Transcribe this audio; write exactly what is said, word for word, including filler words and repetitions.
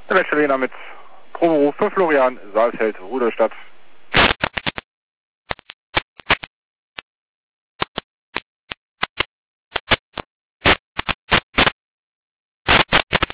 Der Italiener mit Proberuf für Florian Saalfeld, Rudolstadt.